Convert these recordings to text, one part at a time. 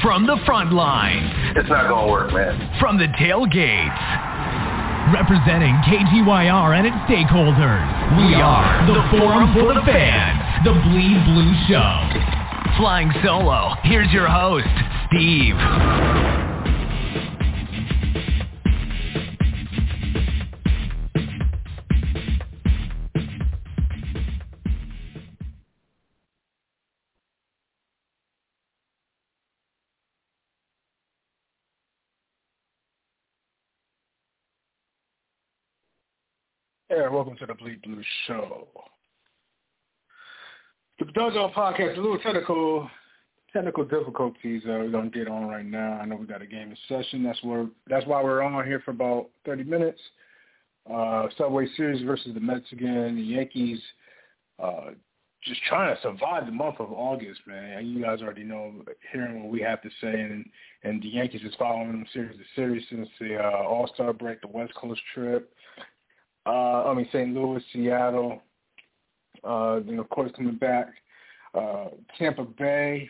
From the front lines. It's not going to work, man. From the tailgates. Representing KGYR and its stakeholders. We are the Forum for the Fans. The Bleed Blue Show. Flying solo, here's your host, Steve. Hey, welcome to the Bleed Blue Show. The Dojo Podcast, a little technical difficulties we're going to get on right now. I know we got a game in session. That's why we're on here for about 30 minutes. Subway Series versus the Mets again. The Yankees just trying to survive the month of August, man. You guys already know, hearing what we have to say, and the Yankees is following them series to series since the All-Star break, the West Coast trip. St. Louis, Seattle, of course, coming back, Tampa Bay,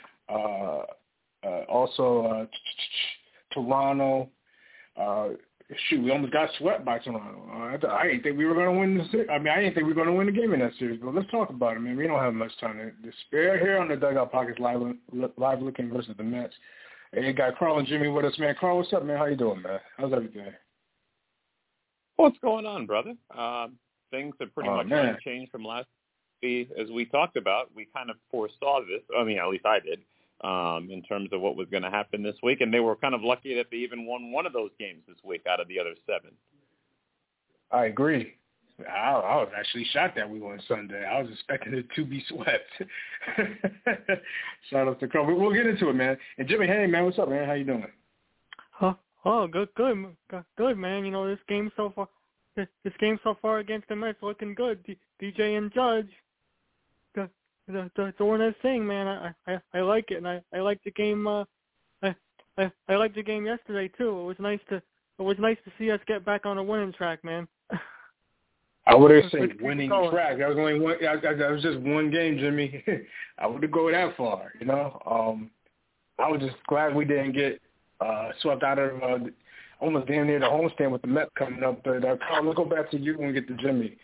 also Toronto. We almost got swept by Toronto. I didn't think we were going to win I didn't think we were going to win the game in that series, but let's talk about it, man. We don't have much time to spare here on the Dugout Pockets live looking versus the Mets. Hey, got Carl and Jimmy with us, man. Carl, what's up, man? How you doing, man? How's everything? What's going on, brother? Things have pretty much changed from last week. As we talked about, we kind of foresaw this. I mean, at least I did, in terms of what was going to happen this week. And they were kind of lucky that they even won one of those games this week out of the other 7. I agree. I was actually shocked that we won Sunday. I was expecting it to be swept. Shout out to Carl. We'll get into it, man. And Jimmy, hey, man, what's up, man? How you doing? Oh, good, man. You know, this game so far against the Mets looking good. DJ and Judge, doing their thing, man. I like it, and I like the game. I liked the game yesterday too. It was nice to see us get back on a winning track, man. I would have said winning track. That was only one. That was just one game, Jimmy. I wouldn't go that far, you know. I was just glad we didn't get swept out of almost damn near the homestand with the Mets coming up. But Carl, let's go back to you and get to Jimmy.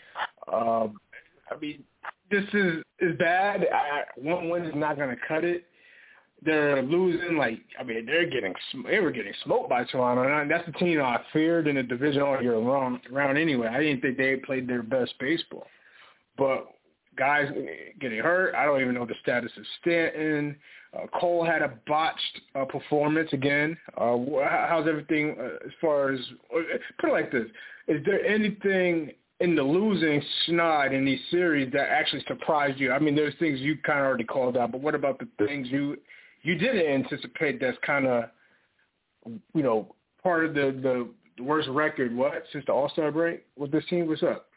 This is bad. One win is not going to cut it. They're losing. They were getting smoked by Toronto. And that's the team I feared in the division all year round anyway. I didn't think they played their best baseball. But guys getting hurt. I don't even know the status of Stanton. Cole had a botched performance again. How's everything as far as – put it like this. Is there anything in the losing snide in these series that actually surprised you? I mean, there's things you kind of already called out, but what about the things you didn't anticipate that's kind of, you know, part of the worst record, since the All-Star break with this team? What's up?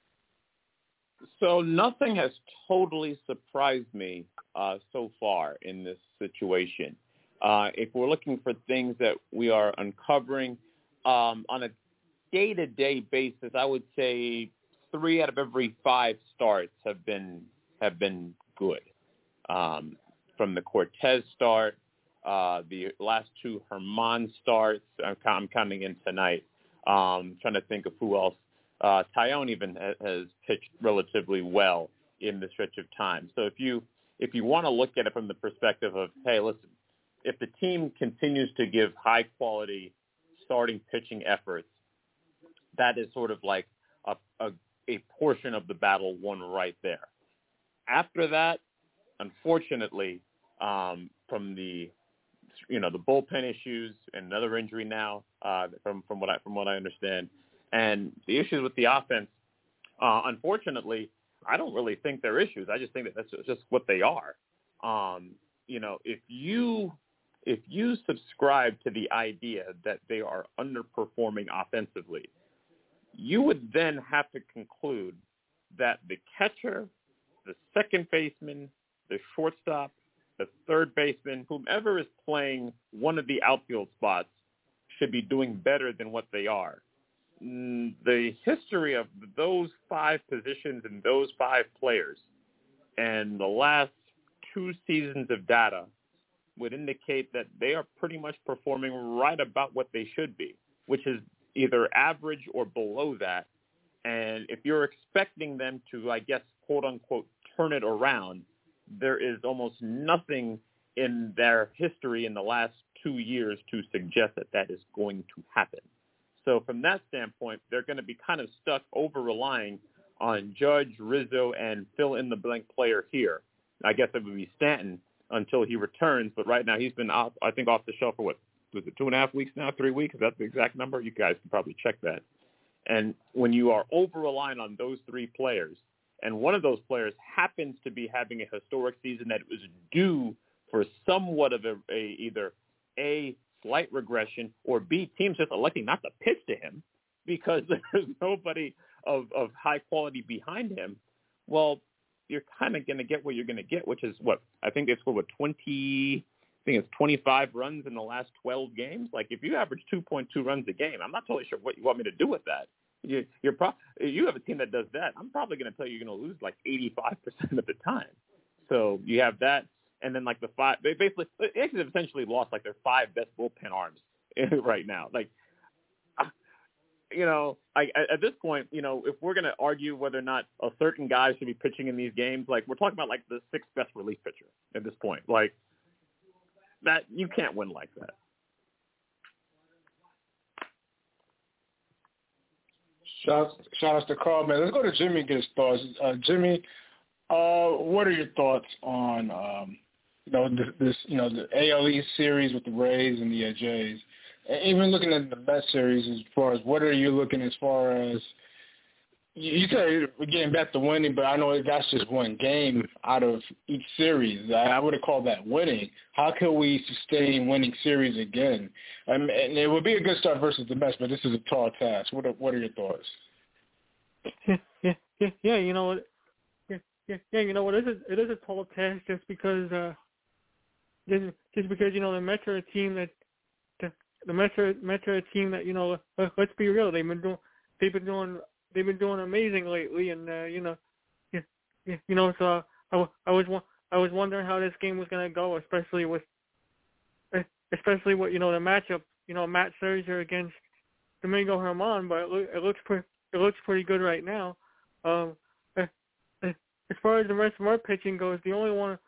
So nothing has totally surprised me so far in this situation. If we're looking for things that we are uncovering on a day-to-day basis, I would say 3 out of every 5 starts have been good. From the Cortez start, the last 2 Herman starts, I'm counting in tonight. Trying to think of who else. Tyone even has pitched relatively well in the stretch of time. So if you want to look at it from the perspective of, hey, listen, if the team continues to give high quality starting pitching efforts, that is sort of like a portion of the battle won right there. After that, unfortunately, from the bullpen issues and another injury now, from what I understand. And the issues with the offense, unfortunately, I don't really think they're issues. I just think that that's just what they are. If you subscribe to the idea that they are underperforming offensively, you would then have to conclude that the catcher, the second baseman, the shortstop, the third baseman, whomever is playing one of the outfield spots should be doing better than what they are. The history of those 5 positions and those 5 players and the last 2 seasons of data would indicate that they are pretty much performing right about what they should be, which is either average or below that. And if you're expecting them to, I guess, quote unquote, turn it around, there is almost nothing in their history in the last 2 years to suggest that that is going to happen. So from that standpoint, they're going to be kind of stuck over-relying on Judge, Rizzo, and fill-in-the-blank player here. I guess it would be Stanton until he returns, but right now he's been, off the shelf for what? Was it 2.5 weeks now, 3 weeks? Is that the exact number? You guys can probably check that. And when you are over-relying on those three players, and one of those players happens to be having a historic season that was due for somewhat of either A, slight regression, or B, teams just electing not to pitch to him because there's nobody of high quality behind him, well, you're kind of going to get what you're going to get, which is what? I think it's 25 runs in the last 12 games. Like, if you average 2.2 runs a game, I'm not totally sure what you want me to do with that. You have a team that does that. I'm probably going to tell you you're going to lose like 85% of the time. So you have that. And then like they actually have essentially lost like their 5 best bullpen arms right now. Like, at this point, if we're going to argue whether or not a certain guy should be pitching in these games, like we're talking about like the 6th best relief pitcher at this point. Like that, you can't win like that. Shout out to Carl, man. Let's go to Jimmy and get his thoughts. Jimmy, what are your thoughts on the AL East series with the Rays and the Jays? And even looking at the Mets series, as far as what are you looking as far as you said we're getting back to winning, but I know that's just one game out of each series. I would have called that winning. How can we sustain winning series again? And it would be a good start versus the Mets, but this is a tall task. What are your thoughts? Yeah. You know what? You know what? It is a tall task just because the Mets are a team that let's be real, they've been doing amazing lately, and so I was wondering how this game was going to go, especially with the matchup, Matt Scherzer against Domingo Germán, but it looks pretty good right now. As far as the rest of our pitching goes, the only one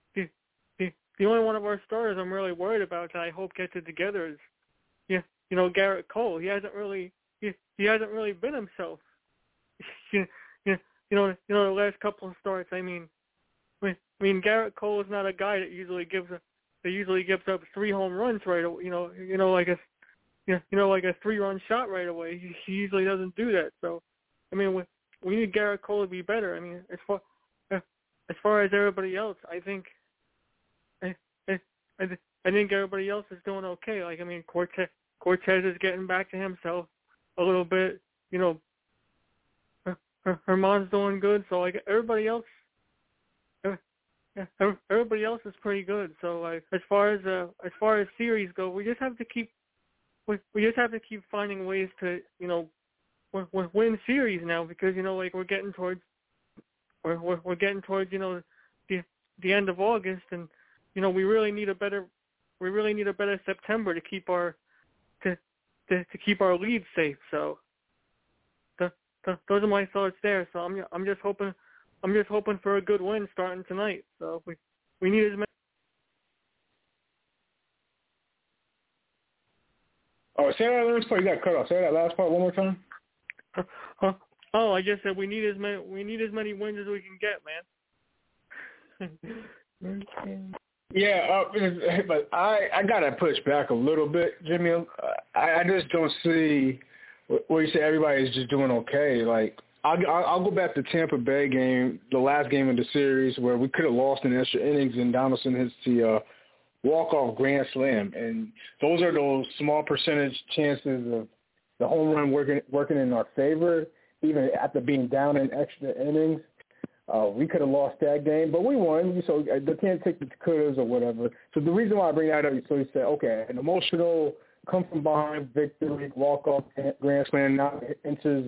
of our starters I'm really worried about that I hope gets it together is Garrett Cole. He hasn't really been himself. The last couple of starts. I mean, Garrett Cole is not a guy that usually gives up 3 home runs right away. Like a 3-run shot right away. He usually doesn't do that. So, I mean, we need Garrett Cole to be better. I mean, as far as everybody else, I think everybody else is doing okay. Like, I mean, Cortez is getting back to himself a little bit. Germán's doing good. So like everybody else is pretty good. So like as far as series go, we just have to keep finding ways to win series now, because like we're getting towards the end of August, and we really need a better September to keep our lead safe. So those are my thoughts there. So I'm just hoping for a good win starting tonight. So we need as many. Oh, say that last part. You got cut off. Say that last part one more time. I just said we need as many wins as we can get, man. Yeah, but I gotta push back a little bit, Jimmy. I just don't see where you say everybody's just doing okay. Like I'll go back to Tampa Bay game, the last game of the series where we could have lost in extra innings, and Donaldson hits the walk-off grand slam, and those are those small percentage chances of the home run working in our favor, even after being down in extra innings. We could have lost that game, but we won, so they can't take the couldas or whatever. So the reason why I bring that up is so you say, okay, an emotional come-from-behind victory, walk-off grand slam, now enters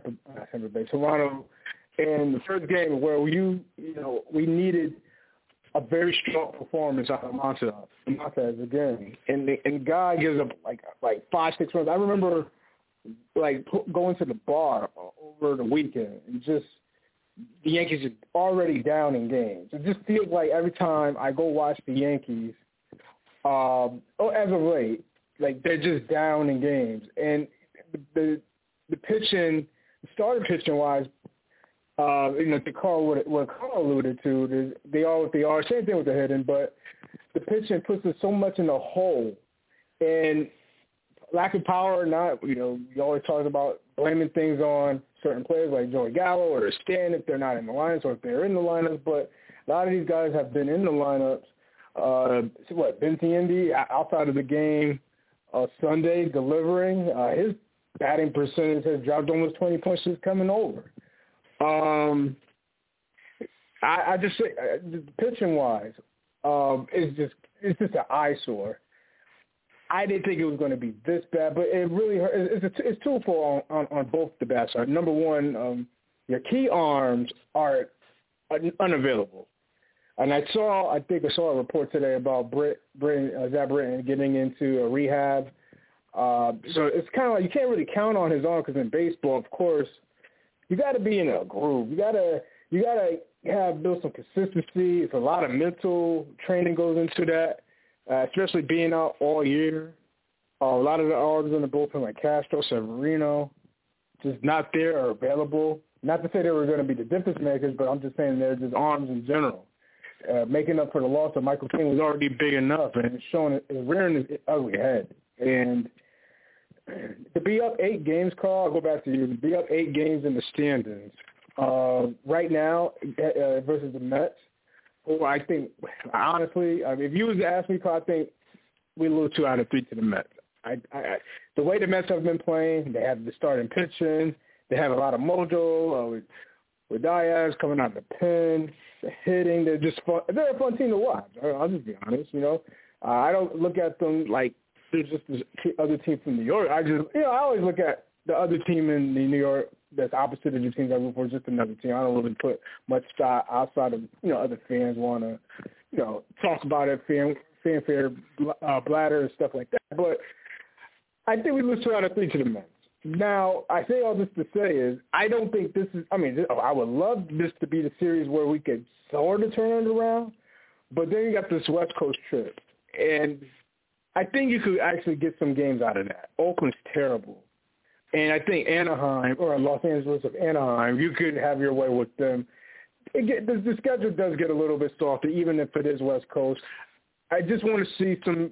Toronto, and the first game where we needed a very strong performance out of Montez again. And the guy gives up like 5-6 runs. I remember going to the bar over the weekend and just the Yankees are already down in games. It just feels like every time I go watch the Yankees, as of late, like they're just down in games. And the pitching, starting pitching wise, to Carl, what Carl alluded to, they are what they are. Same thing with the hitting, but the pitching puts us so much in a hole. And lack of power or not, you always talk about blaming things on certain players like Joey Gallo or Stan if they're not in the lineups or if they're in the lineups. But a lot of these guys have been in the lineups. Benintendi outside of the game Sunday delivering, his batting percentage has dropped almost 20 points since coming over. I just say, pitching wise, it's just an eyesore. I didn't think it was going to be this bad, but it really hurt. It's twofold on both the bad side. Number one, your key arms are unavailable. And I saw a report today about Zach Britton getting into a rehab. So it's kind of like you can't really count on his arm because in baseball, of course, you got to be in a groove. You got to build some consistency. It's a lot of mental training goes into that, especially being out all year. A lot of the arms in the bullpen like Castro, Severino, just not there or available. Not to say they were going to be the difference makers, but I'm just saying they're just arms in general. Making up for the loss of Michael King was already big enough, and it's rearing its ugly head. And to be up 8 games, Carl, I'll go back to you. To be up 8 games in the standings right now versus the Mets, I think, honestly, if you was to ask me, Carl, I think we lose 2 out of 3 to the Mets. The way the Mets have been playing, they have the starting pitching, they have a lot of mojo with Diaz coming out of the pen, the hitting. They're just fun. They're a fun team to watch. I'll just be honest. I don't look at them like they're just the other team from New York. I always look at the other team in New York that's opposite of the teams I root for, just another team. I don't really put much stock outside of other fans want to talk about it, fanfare, bladder and stuff like that. But I think we lose 2 out of 3 to the Mets. Now, I say all this to say is I don't think this is – I would love this to be the series where we could sort of turn it around, but then you got this West Coast trip. And I think you could actually get some games out of that. Oakland's terrible. And I think Anaheim or Los Angeles of Anaheim, you could have your way with them. The schedule does get a little bit softer, even if it is West Coast. I just want to see some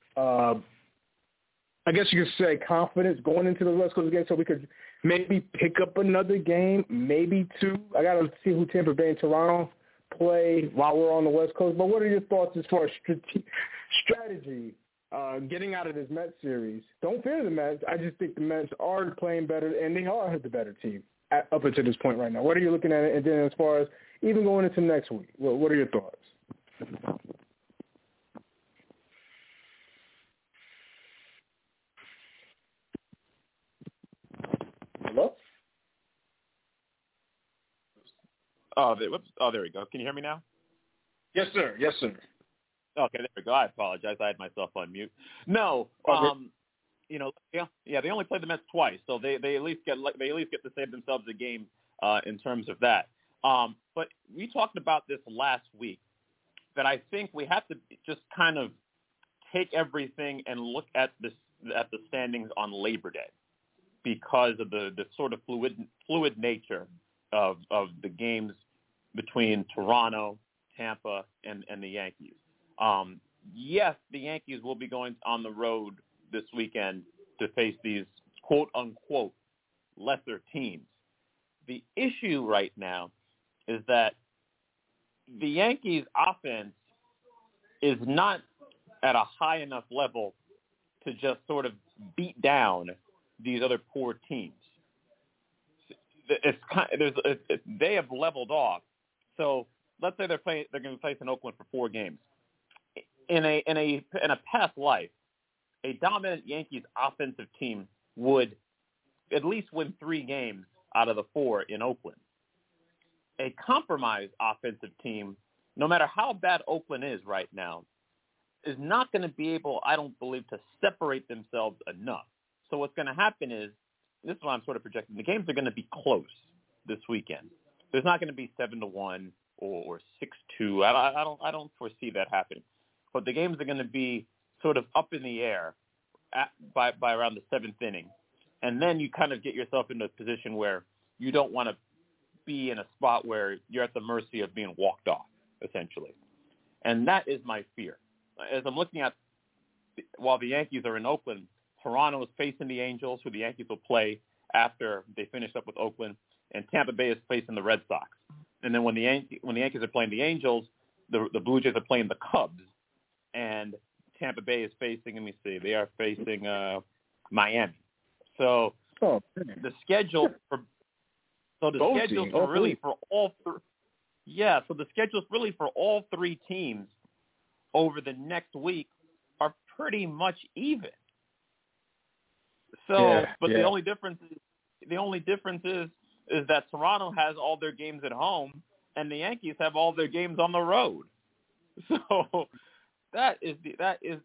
I guess you could say confidence going into the West Coast game so we could maybe pick up another game, maybe 2. I got to see who Tampa Bay and Toronto play while we're on the West Coast. But what are your thoughts as far as strategy getting out of this Mets series? Don't fear the Mets. I just think the Mets are playing better, and they are the better team up until this point right now. What are you looking at? And then as far as even going into next week, what are your thoughts? Hello? There we go. Can you hear me now? Yes, sir. Yes, sir. Okay, there we go. I apologize. I had myself on mute. No, they only played the Mets twice, so they at least get to save themselves a game in terms of that. But we talked about this last week, that I think we have to just kind of take everything and look at the standings on Labor Day, because of the sort of fluid nature of the games between Toronto, Tampa, and the Yankees. Yes, the Yankees will be going on the road this weekend to face these quote-unquote lesser teams. The issue right now is that the Yankees' offense is not at a high enough level to just sort of beat down these other poor teams. They have leveled off. So let's say they're going to face in Oakland for 4 games. In a past life, a dominant Yankees offensive team would at least win 3 games out of the 4 in Oakland. A compromised offensive team no matter how bad Oakland is right now, is not going to be able, I don't believe, to separate themselves enough. So what's going to happen is, this is what I'm sort of projecting, the games are going to be close this weekend. There's not going to be 7-1 or 6-2. I don't foresee that happening. But the games are going to be sort of up in the air by around the seventh inning. And then you kind of get yourself into a position where you don't want to be in a spot where you're at the mercy of being walked off, essentially. And that is my fear. As I'm looking at, while the Yankees are in Oakland, Toronto is facing the Angels, who the Yankees will play after they finish up with Oakland, and Tampa Bay is facing the Red Sox. And then when the Yankees are playing the Angels, the Blue Jays are playing the Cubs, and Tampa Bay is facing, let me see, they are facing Miami. So the schedule for schedules are really for all three. Yeah, so the schedules really for all three teams over the next week are pretty much even. So, the only difference is that Toronto has all their games at home and the Yankees have all their games on the road. So that is the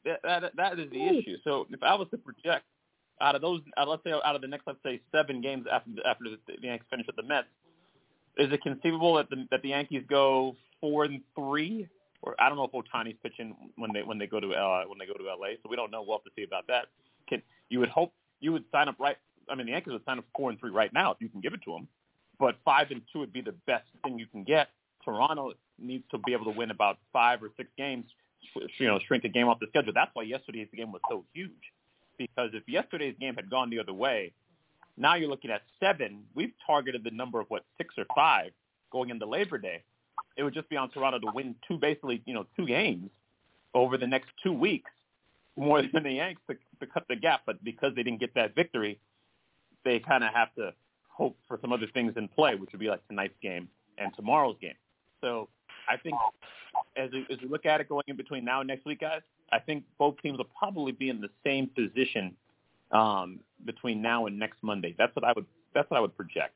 issue. So if I was to project out of those, let's say out of the next, 7 games after the Yankees finish with the Mets, is it conceivable that the Yankees go 4-3? Or I don't know if Ohtani's pitching when they go to LA, so we don't know. We'll have to see about that. You would hope you would sign up right. I mean, the Yankees would sign up 4-3 right now if you can give it to them. But 5-2 would be the best thing you can get. Toronto needs to be able to win about 5 or 6 games, shrink a game off the schedule. That's why yesterday's game was so huge. Because if yesterday's game had gone the other way, now you're looking at 7. We've targeted the number of 6 or 5 going into Labor Day. It would just be on Toronto to win 2 games over the next 2 weeks, more than the Yanks to cut the gap. But because they didn't get that victory, they kind of have to hope for some other things in play, which would be like tonight's game and tomorrow's game. So I think as we look at it going in between now and next week, guys, I think both teams will probably be in the same position between now and next Monday. That's what I would project.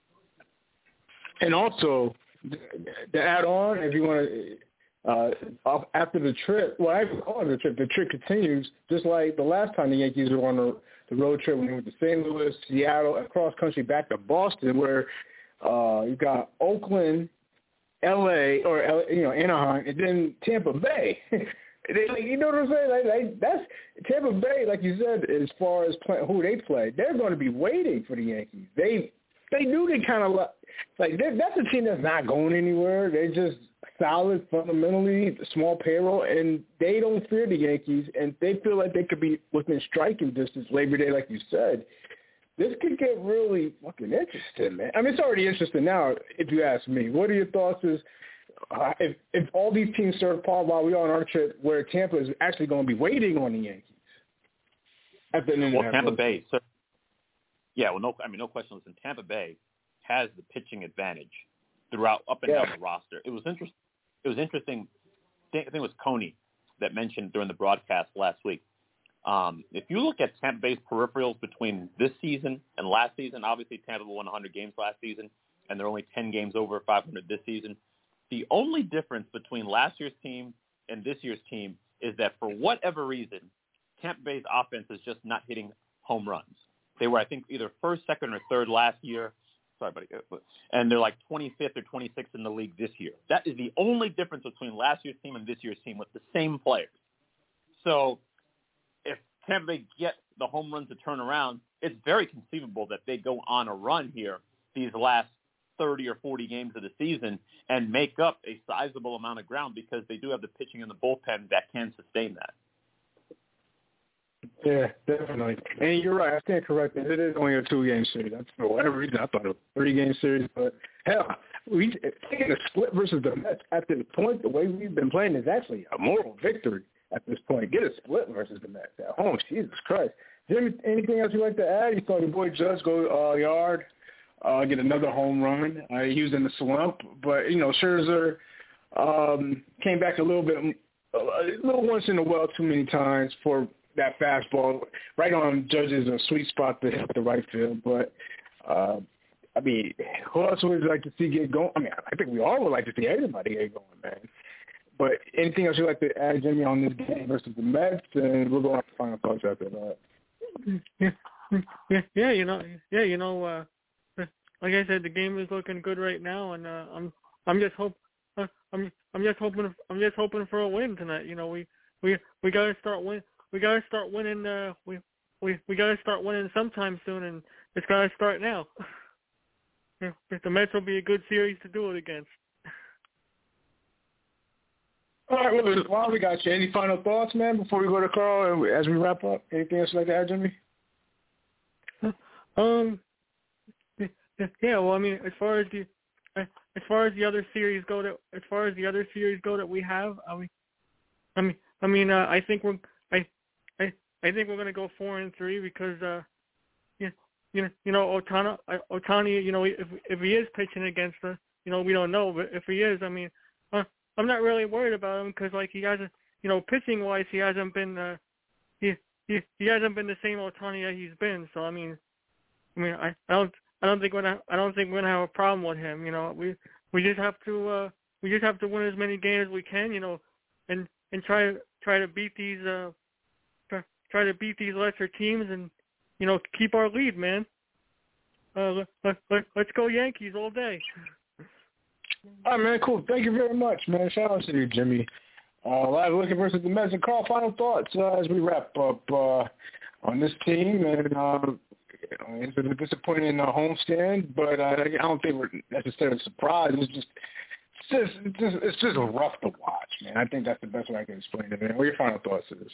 And also, to add on, if you want to, after the trip, the trip continues, just like the last time the Yankees were on the road trip when they went to St. Louis, Seattle, across country back to Boston, where you got Oakland, L.A., or Anaheim, and then Tampa Bay. You know what I'm saying? That's Tampa Bay, like you said, as far as who they play, they're going to be waiting for the Yankees. They knew they kind of that's a team that's not going anywhere. They're just solid fundamentally, small payroll, and they don't fear the Yankees, and they feel like they could be within striking distance Labor Day, like you said. This could get really fucking interesting, man. I mean, it's already interesting now, if you ask me. What are your thoughts if all these teams serve Paul while we're on our trip, where Tampa is actually going to be waiting on the Yankees? Tampa Bay. So, no question. Listen, Tampa Bay has the pitching advantage throughout up and down the roster. It was interesting. I think it was Coney that mentioned during the broadcast last week. If you look at Tampa Bay's peripherals between this season and last season, obviously Tampa won 100 games last season, and they're only 10 games over 500 this season. The only difference between last year's team and this year's team is that for whatever reason, Tampa Bay's offense is just not hitting home runs. They were, I think, either first, second, or third last year. Sorry, buddy. And they're like 25th or 26th in the league this year. That is the only difference between last year's team and this year's team with the same players. So if Tampa Bay get the home runs to turn around, it's very conceivable that they go on a run here these last 30 or 40 games of the season and make up a sizable amount of ground because they do have the pitching and the bullpen that can sustain that. Yeah, definitely. And you're right. I stand corrected. It is only a 2-game series. For whatever reason, I thought it was a 3-game series. But, hell, taking a split versus the Mets at this point, the way we've been playing is actually a moral victory at this point. Get a split versus the Mets at home. Jesus Christ. Jimmy, anything else you'd like to add? You saw your boy Judge go yard, get another home run. He was in the slump. But, Scherzer came back a little once in a while too many times for that fastball right on Judge's sweet spot to hit the right field. But, who else would like to see get going? I mean, I think we all would like to see everybody get going, man. But anything else you'd like to add, Jimmy, on this game versus the Mets? And we'll go on to final thoughts after that. Like I said, the game is looking good right now, and I'm just hoping for a win tonight. We gotta start winning. We gotta start winning. We gotta start winning sometime soon, and it's gotta start now. The Mets will be a good series to do it against. All right, well, while we got you, any final thoughts, man, before we go to Carl and as we wrap up? Anything else you'd like to add, Jimmy? Yeah. Well, I mean, as far as the other series go that we have, I think we're going to go 4-3 because Ohtani, if he is pitching against us, we don't know, but if he is, I mean, I'm not really worried about him because like he hasn't, pitching wise, he hasn't been he hasn't been the same Ohtani that he's been. So I don't think we're gonna have a problem with him. We just have to win as many games as we can, and try to beat these lesser teams and keep our lead, man. Let's go Yankees all day. All right, man, cool. Thank you very much, man. Shout out to you, Jimmy. Live looking versus the Mets. And Carl, final thoughts as we wrap up on this team. And it's been a disappointing homestand, but I don't think we're necessarily surprised. It's just rough to watch, man. I think that's the best way I can explain it, man. What are your final thoughts to this?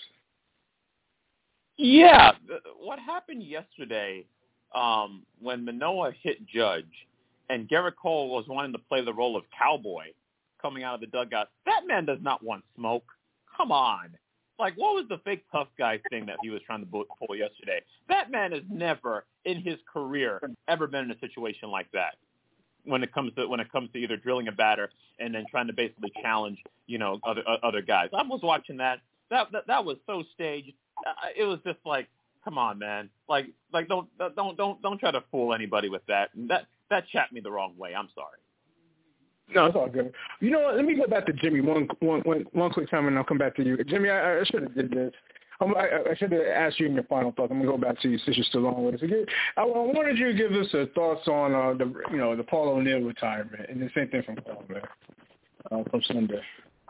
Yeah, what happened yesterday when Manoah hit Judge and Gerrit Cole was wanting to play the role of cowboy coming out of the dugout, that man does not want smoke. Come on. Like, what was the fake tough guy thing that he was trying to pull yesterday? That man has never in his career ever been in a situation like that when it comes to either drilling a batter and then trying to basically challenge, other guys. I was watching that. That was so staged. It was just like, come on, man. Like don't try to fool anybody with that. That chapped me the wrong way. I'm sorry. No, it's all good. You know what? Let me go back to Jimmy one quick time, and I'll come back to you. Jimmy, I should have did this. I should have asked you in your final thoughts. I'm gonna go back to you since you're still on with us. I wanted you to give us thoughts on the Paul O'Neill retirement, and the same thing from Paul, man, from Sunday.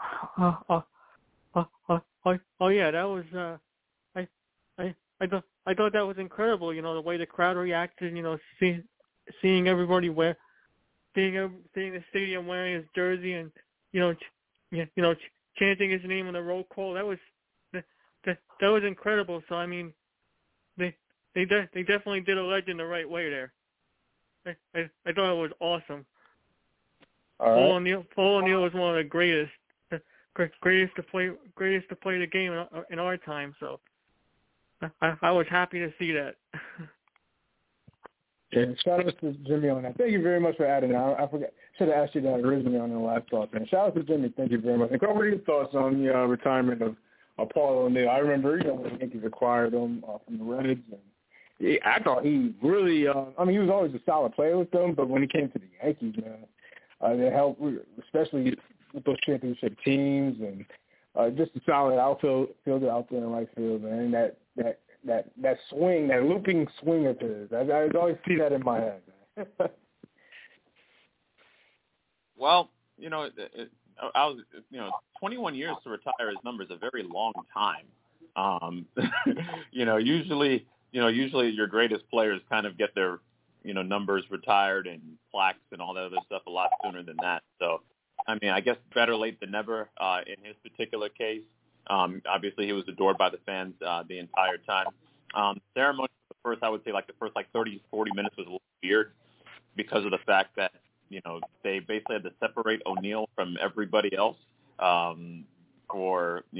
Yeah, that was I thought that was incredible. The way the crowd reacted. Seeing everybody seeing the stadium wearing his jersey and chanting his name on the roll call. That was incredible. So I mean, they definitely did a legend the right way there. I thought it was awesome. All right. Paul O'Neill was one of the greatest to play the game in our time. So I was happy to see that. Yeah, shout out to Jimmy on that. Thank you very much for adding that. I forgot. Should have asked you that originally on the last thought. Man. Shout out to Jimmy. Thank you very much. And what are your thoughts on the retirement of Paul O'Neill? I remember, when the Yankees acquired him from the Reds. And I thought he really, he was always a solid player with them, but when he came to the Yankees, man, they helped, especially with those championship teams and just a solid outfielder out there in right field, man. That swing, that looping swing of his. I always see that in my head. Well, I was, 21 years to retire his number is a very long time. Usually your greatest players kind of get their, numbers retired and plaques and all that other stuff a lot sooner than that. So, I guess better late than never in his particular case. Obviously, he was adored by the fans the entire time. Ceremony, the first 30, 40 minutes was a little weird because of the fact that, they basically had to separate O'Neill from everybody else for,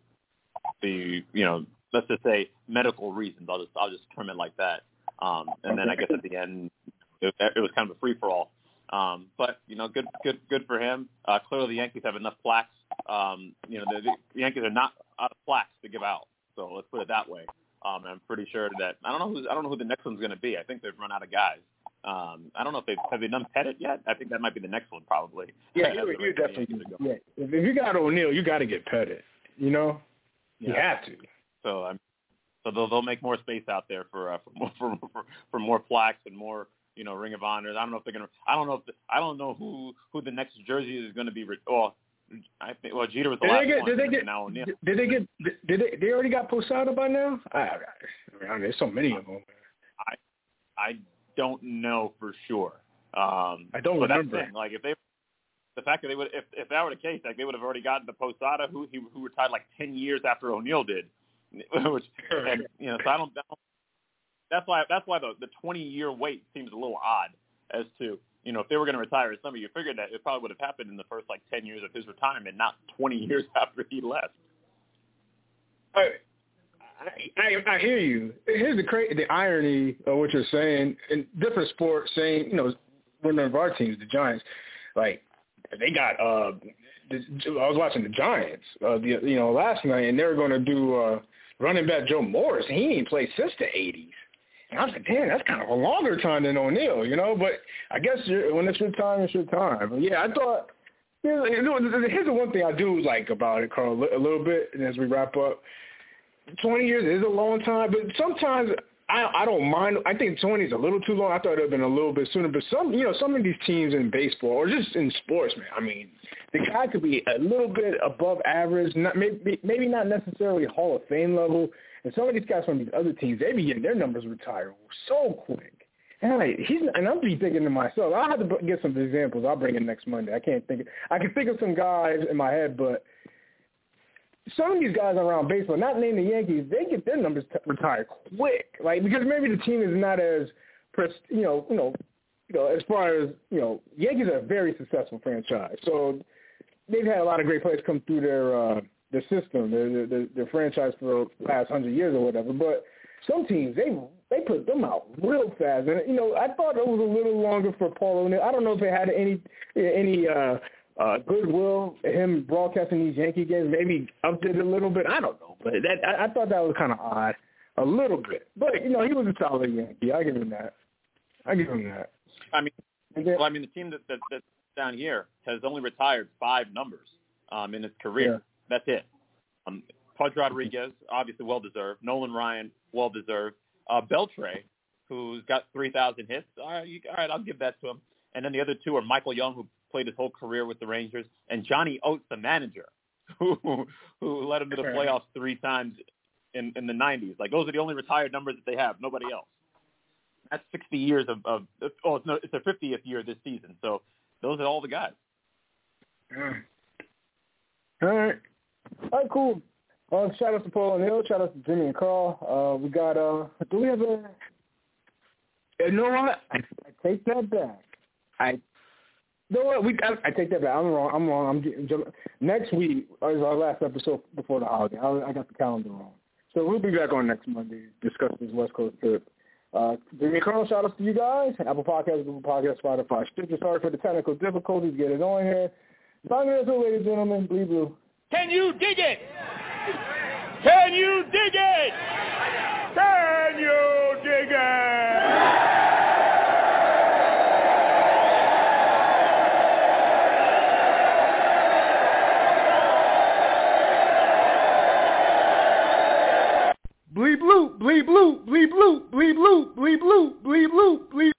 let's just say medical reasons. I'll just term it like that. And then I guess at the end, it was kind of a free-for-all. But, good for him. Clearly the Yankees have enough plaques. The Yankees are not out of plaques to give out. So let's put it that way. I'm pretty sure that I don't know who the next one's going to be. I think they've run out of guys. I don't know if have they done Pettit yet? I think that might be the next one probably. Yeah, you definitely. Yeah, if you got O'Neal, you got to get Pettit. You know, you have to. So they'll make more space out there for more plaques and more Ring of Honors. I don't know if they're gonna. I don't know who the next jersey is going to be. I think Jeter was the last one. Now O'Neal. Did they already got Posada by now? I mean, there's so many of them. I don't know for sure. I don't remember. That's the thing. Like the fact that they would, if that were the case, like they would have already gotten the Posada, who retired like 10 years after O'Neal did, which and, so I don't. That's why the 20-year wait seems a little odd as to if they were going to retire as somebody, you figured that it probably would have happened in the first 10 years of his retirement, not 20 years after he left. I hear you. Here's the irony of what you're saying. In different sports, saying one of our teams, the Giants, like they got. I was watching the Giants, last night, and they were going to do running back Joe Morris. He ain't played since the '80s, and I was like, damn, that's kind of a longer time than O'Neal, But I guess when it's your time, it's your time. But yeah, I thought. Here's the one thing I do like about it, Carl, a little bit, and as we wrap up. 20 years is a long time, but sometimes I don't mind. I think 20 is a little too long. I thought it would have been a little bit sooner. But some of these teams in baseball or just in sports, man, I mean, the guy could be a little bit above average, maybe not necessarily Hall of Fame level. And some of these guys from these other teams, they be getting their numbers retired so quick. And I'm be thinking to myself, I'll have to get some examples. I'll bring it next Monday. I can think of some guys in my head, but some of these guys around baseball, not named the Yankees, they get their numbers retired quick, because maybe the team is not as, as far as Yankees are a very successful franchise, so they've had a lot of great players come through their system, their franchise for the last 100 years or whatever. But some teams they put them out real fast, and I thought it was a little longer for Paul O'Neal. I don't know if they had any goodwill, him broadcasting these Yankee games, maybe upped it a little bit. I don't know, but I thought that was kind of odd, a little bit. But he was a solid Yankee. I give him that. I mean, the team that's down here has only retired 5 numbers in his career. Yeah. That's it. Pudge Rodriguez, obviously well deserved. Nolan Ryan, well deserved. Beltre, who's got 3,000 hits. All right, I'll give that to him. And then the other 2 are Michael Young, who played his whole career with the Rangers, and Johnny Oates, the manager, who led him to the playoffs 3 times in the 90s. Like, those are the only retired numbers that they have. Nobody else. That's 60 years it's their 50th year this season. So those are all the guys. All right, cool. Shout out to Paul O'Neal. Shout out to Jimmy and Carl. We got, do we have a, you know what? I take that back. I take that back. I'm wrong. Next week is our last episode before the holiday. I got the calendar wrong. So we'll be back on next Monday to discuss this West Coast trip. Jimmy and Carl, shout out to you guys. Apple Podcasts, Google Podcasts, Spotify, Stitcher. Sorry for the technical difficulties. Get it on here. Ladies and gentlemen, Bleed Blue. Can you dig it? Can you dig it? Can you dig it? Bleed blue, bleed blue, bleed blue, bleed blue, bleed blue, bleed blue, bleed.